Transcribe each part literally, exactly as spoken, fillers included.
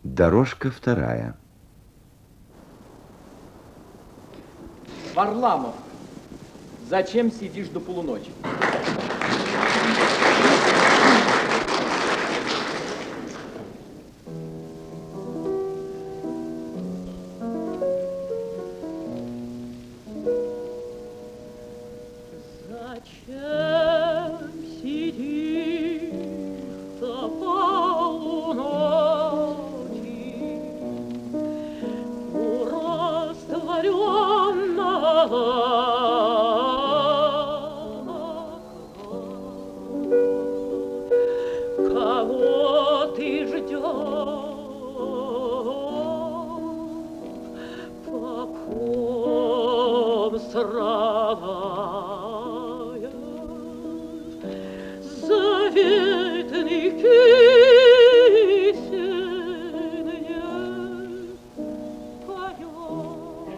Дорожка вторая. Варламов, зачем сидишь до полуночи? Зачем сидишь до полуночи у растворенного? Кого ты ждешь? По ком страдаешь? Заветных песен не поешь.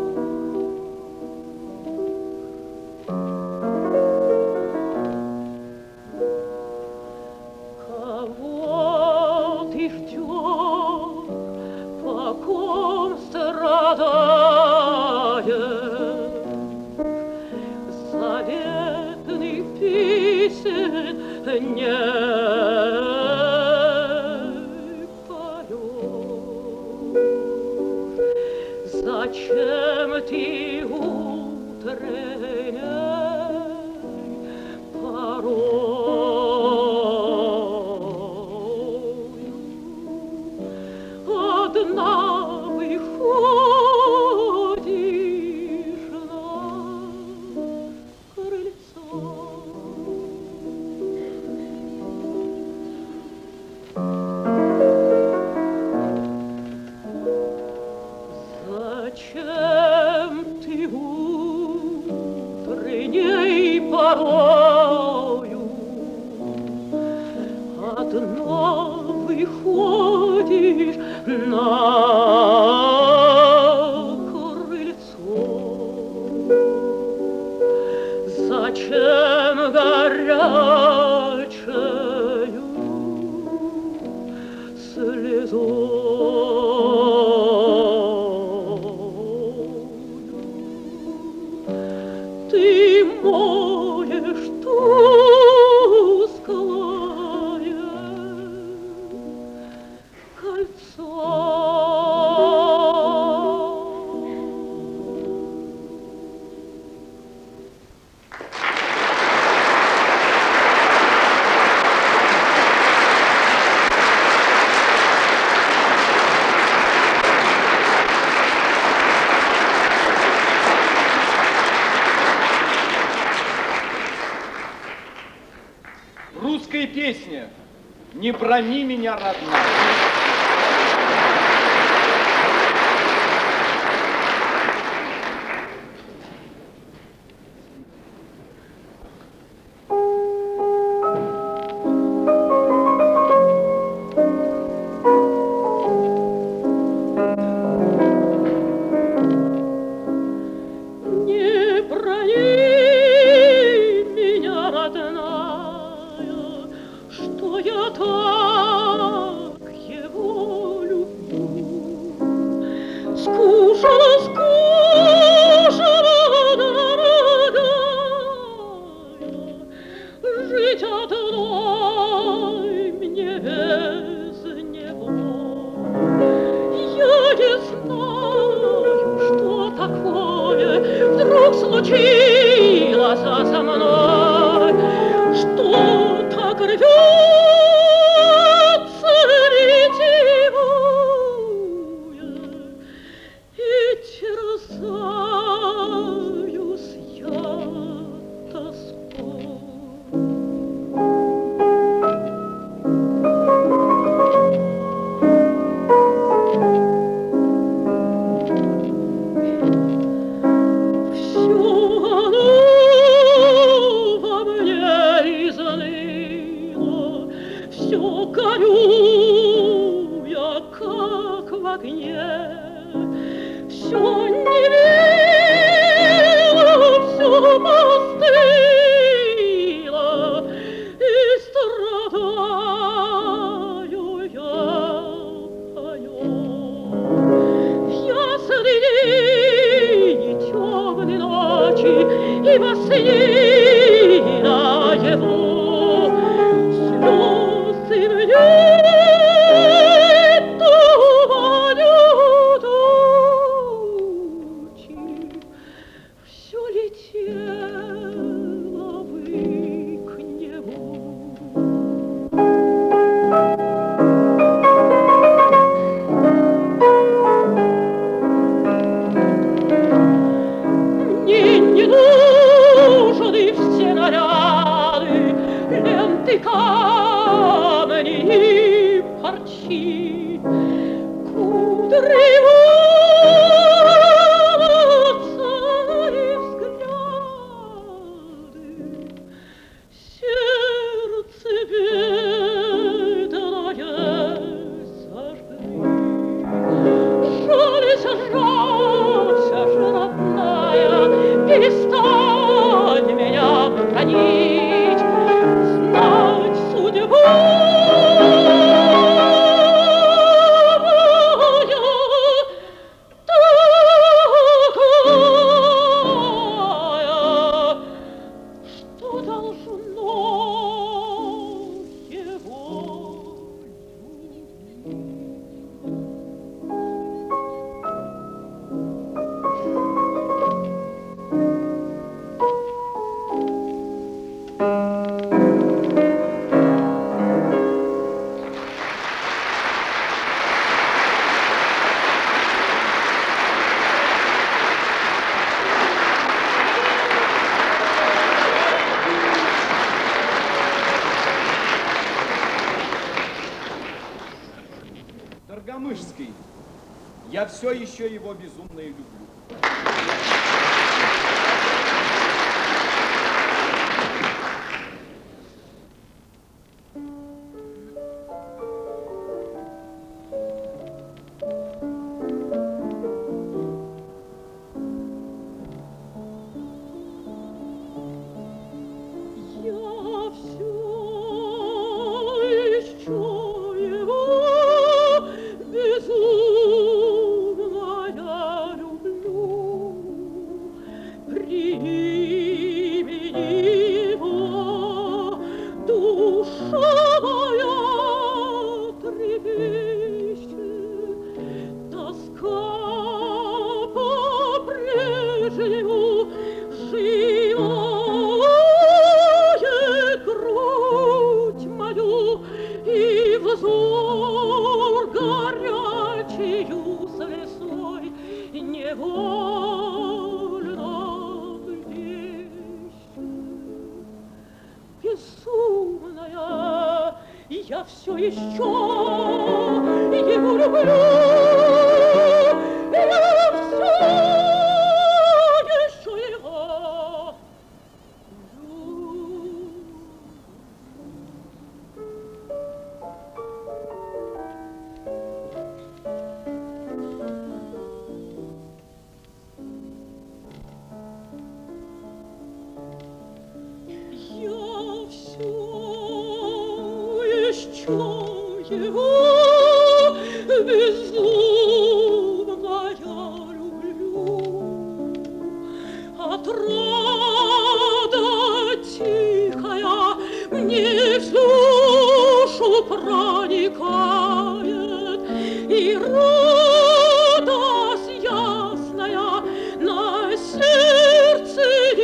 Кого ты ждешь, по ком страдаешь? Заветных песен не поешь. Зачем ты утренней порою одна выходишь на крыльцо? Зачем ты утренней порою одна выходишь на крыльцо? Зачем горячею слезою ты моешь тусклое кольцо? Русская песня «Не брони меня, родная». Не брони меня, родная, что я так его люблю. Скучно, скучно, дорогая, жить одной мне без него. Я не знаю, что такое вдруг случилось со мной, что так рвется ретивуя, и терзаюсь я тоской. Всё оно во мне изныло, всё горю я, как в огне, всё не мило, всё постыло, и страдаю я по Кудри волоса и взгляды, сердце бедное сожгли. Жалься, жалься же, родная, перестань меня бронить, знать судьбу Доргомышский, я все еще его безумно и люблю. Я все еще его люблю, я все еще его люблю. Я все еще его безумно я люблю. Отрада тихая мне в душу проникает, и радость ясная на сердце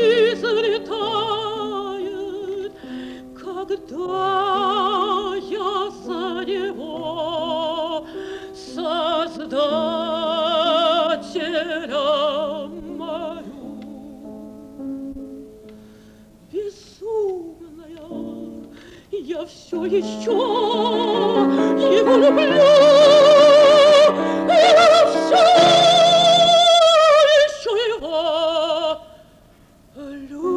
излетает, когда я за него, Создателя, молю. Безумная, я все еще его люблю, я все еще его люблю.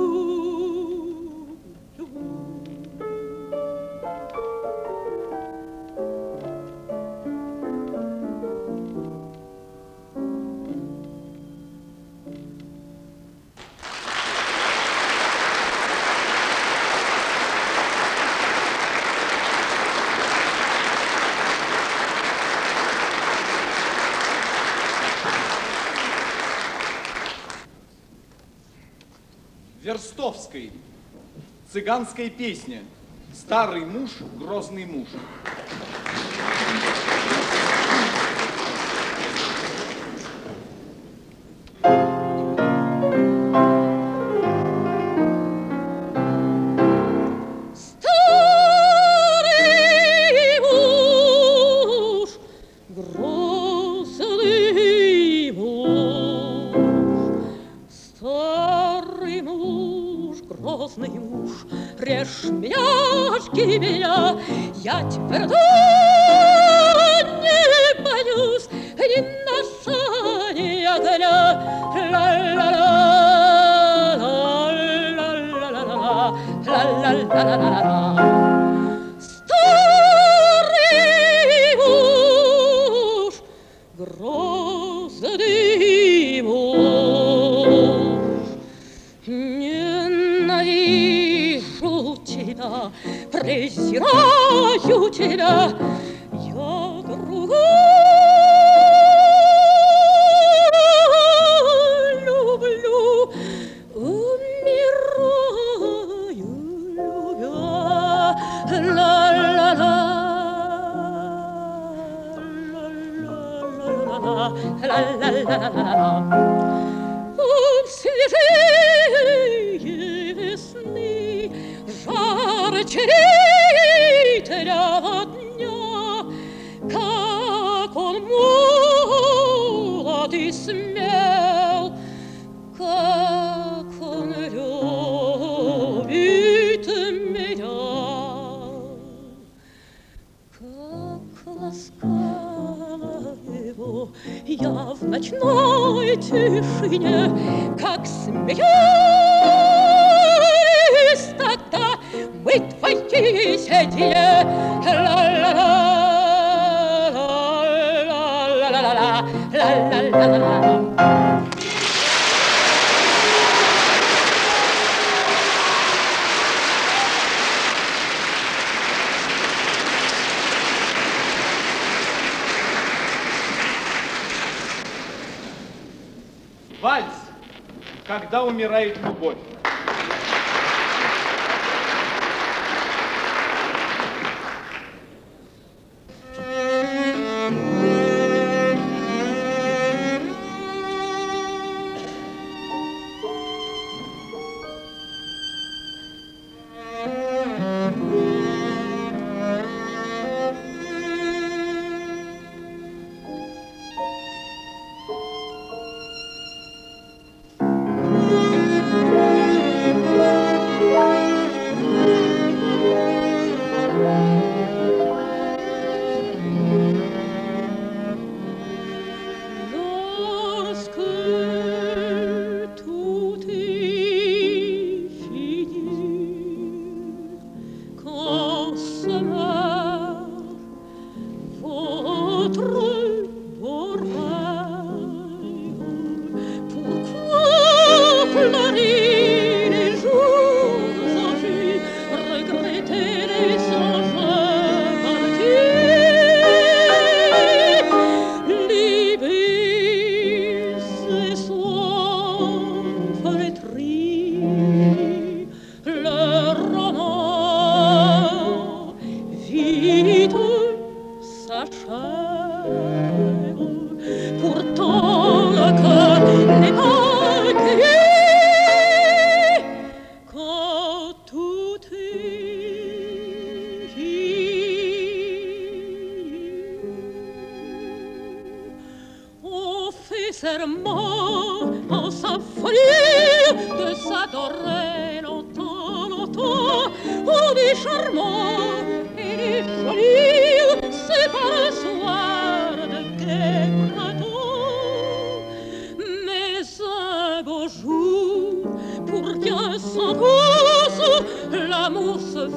Верстовской. Цыганская песня. Старый муж, грозный муж. Старый муж, грозный муж, старый муж, грозный муж, режь меня, жги меня, я твердо тебя я другую люблю, умираю, любя. Ла-ла-ла, ла-ла-ла-ла-ла. Свежие весны, жарче ветра дня, как он молод и смел, как он любит меня, как ласкала его я в ночной тишине, как смеюсь тогда мы твои седье. Ла-ла-ла, ла-ла-ла-ла, ла-ла-ла-ла. Вальс, когда умирает любовь. serment en sa folie de s'adorer longtemps, longtemps, au du charmant et du joli, c'est pas le soir de gai printemps, mais un beau jour, pour bien sans cause, l'amour se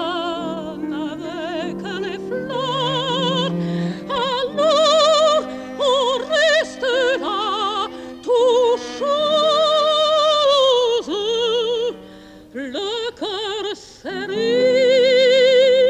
fane avec les fleurs. Alors on reste là, tout chose, le cœur serré.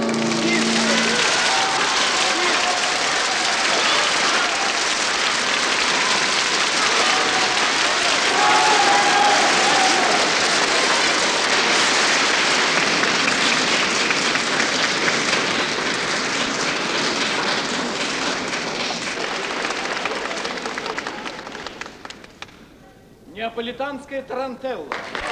Неаполитанская тарантелла.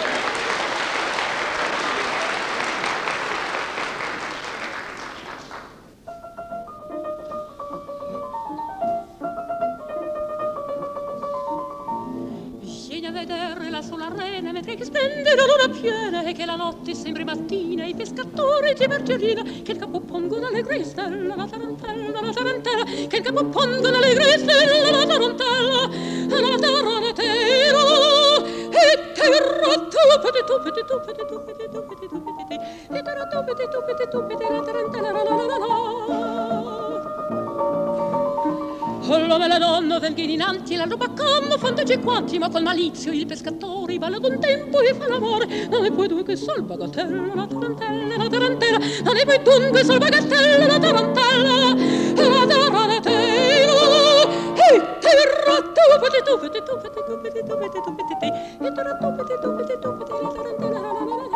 Vieni a vederla sulla rena mentre che splende la luna piena e che la notte sembri mattina, i pescatori di margerina che il capo pongono alle gristelle, la tarantella, la tarantella, che il capo pongono alle gristelle, la tarantella, la tarantella, e terra tupete tupete tupete tupete tupete tupete, e terra tupete tupete tupete, la tarantella, la la la la. L'uomo e la donna vengono innanzi, la roba come fanno quanti, ma col malizio il pescatore balla d'un tempo e fa l'amore. Non è poi dunque sol bagatella, la tarantella, la tarantella, non è poi dunque sol bagatella, la tarantella, la tarantella, e terra tupete tupete tupete tupete tupete tupete, e terra tupete tupete tupete, la tarantella, la la la la.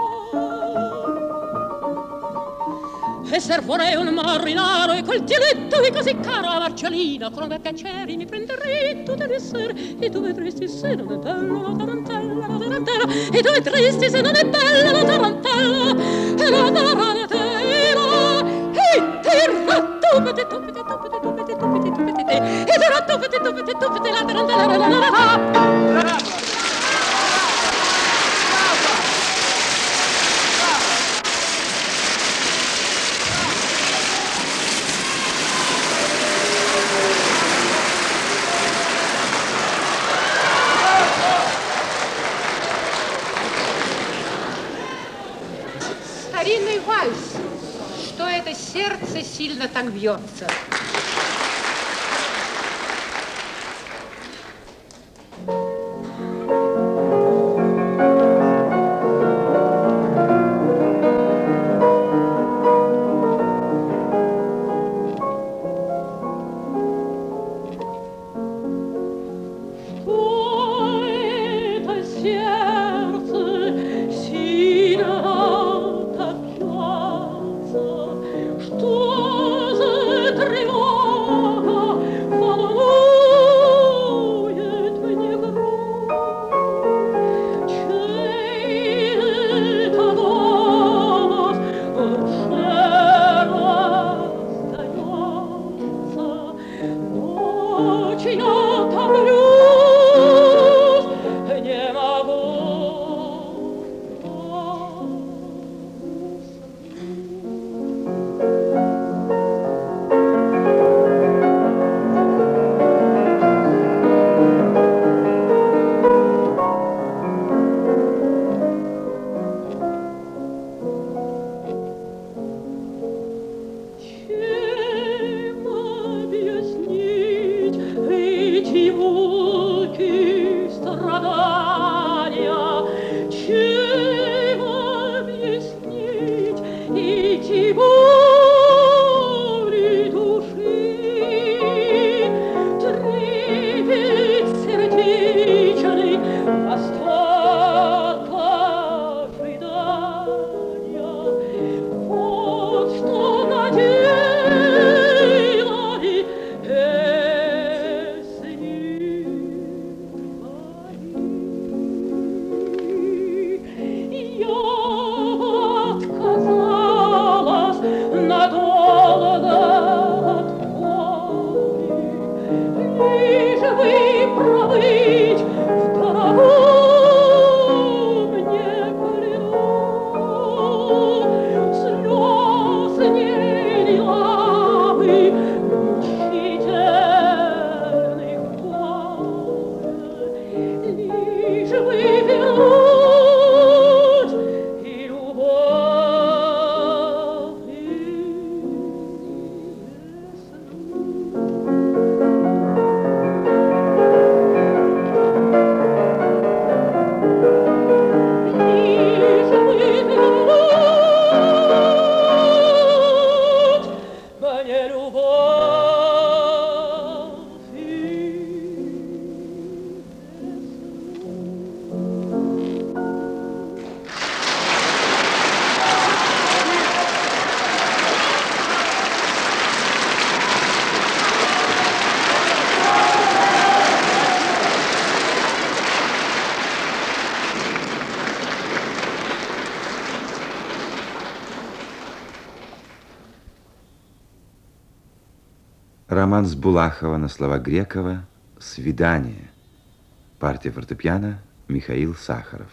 E servorei un marinaro e col dialetto è così caro a Marcialina, con un piacere mi prenderei tutte le sere, e tu vedresti se non è bella la tarantella, la tarantella, e tu vedresti se non è bella la tarantella, la tarantella, e terra tupete tupete tupete tupete tupete tupete, e terra tupete tupete tupete, la tarantella, la la la la. Старинный вальс, что это сердце сильно так бьется. Что за тревога? Романс Булахова на слова Грекова «Свидание». Партия фортепиано Михаил Сахаров.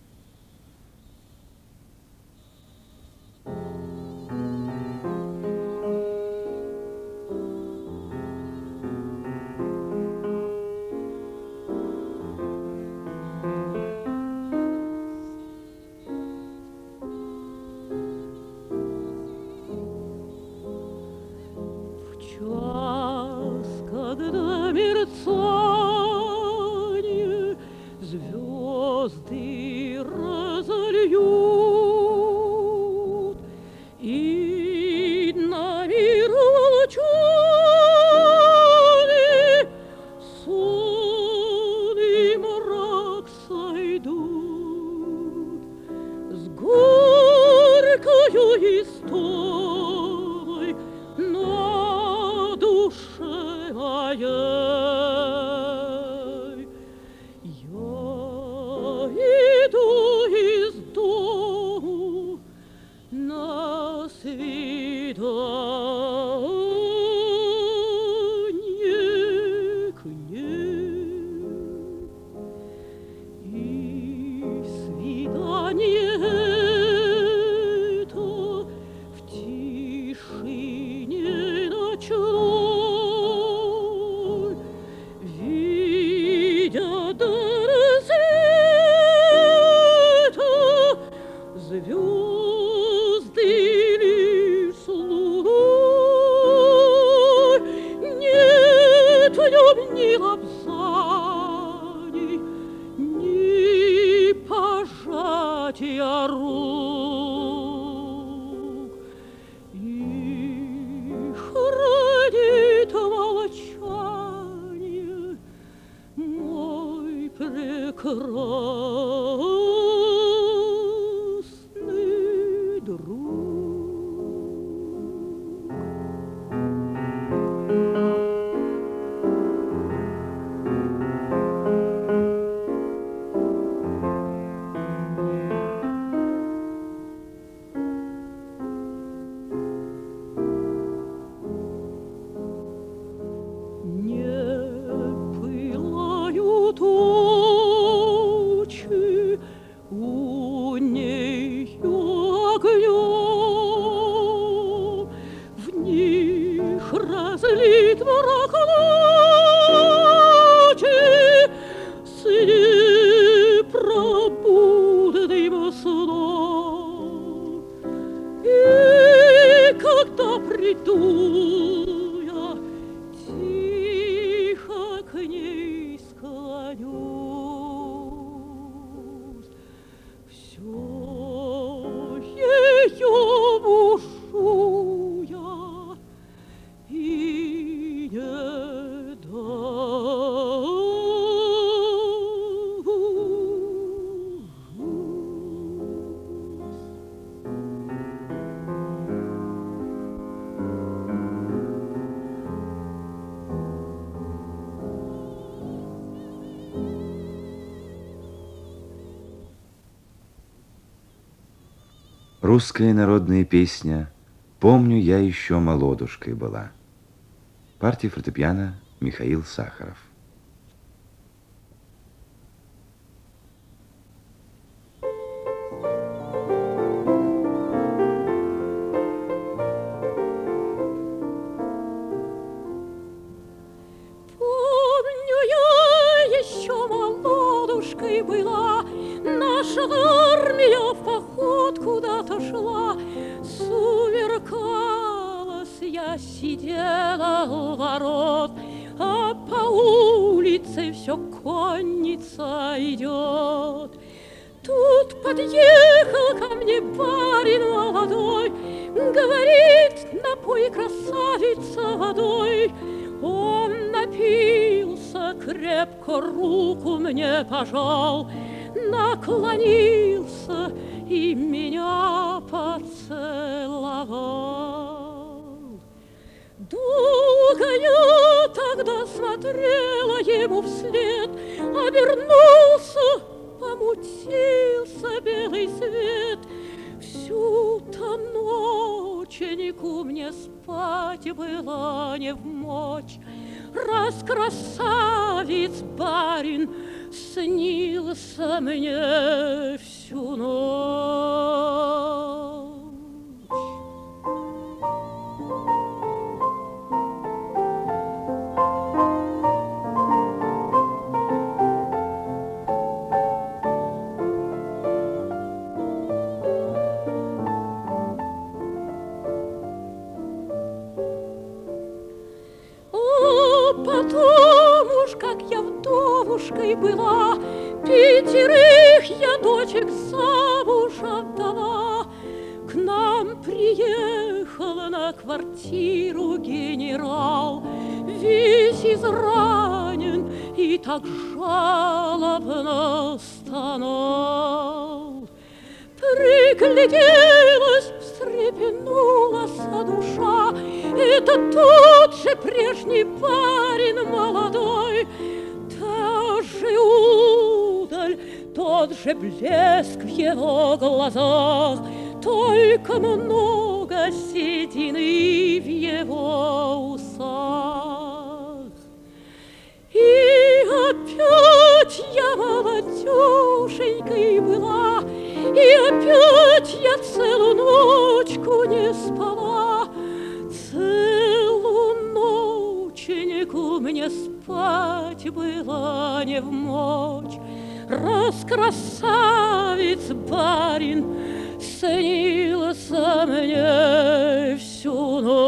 Русская народная песня «Помню, я еще молодушкой была». Партия фортепиано Михаил Сахаров. Помню, я еще молодушкой была, наша армия в поход куда-то шла. Сумеркалась, я сидела у ворот, а по улице все конница идет. Тут подъехал ко мне барин молодой, говорит: напой, красавица, водой. Он напился крепко, руку мне пожал, наклонился и меня поцеловал. Долго я тогда смотрела ему вслед, обернулся, помутился белый свет. Всю там ночь ни солнышку мне спать было не вмочь. Раз красавец барин снился мне всю ночь. Потом уж, как я вдовушкой была, пятерых я дочек замуж отдала. К нам приехал на квартиру генерал, весь изранен и так жалобно стонал. Пригляделась, встрепенулась душа. Это тот же прежний парень молодой, та же удаль, тот же блеск в его глазах, только много седины в его усах. И опять я молодюшенькой была, и опять я целую ночку не спала. Целую ноченьку мне спать было не вмочь. Раз красавец барин снился мне всю ночь.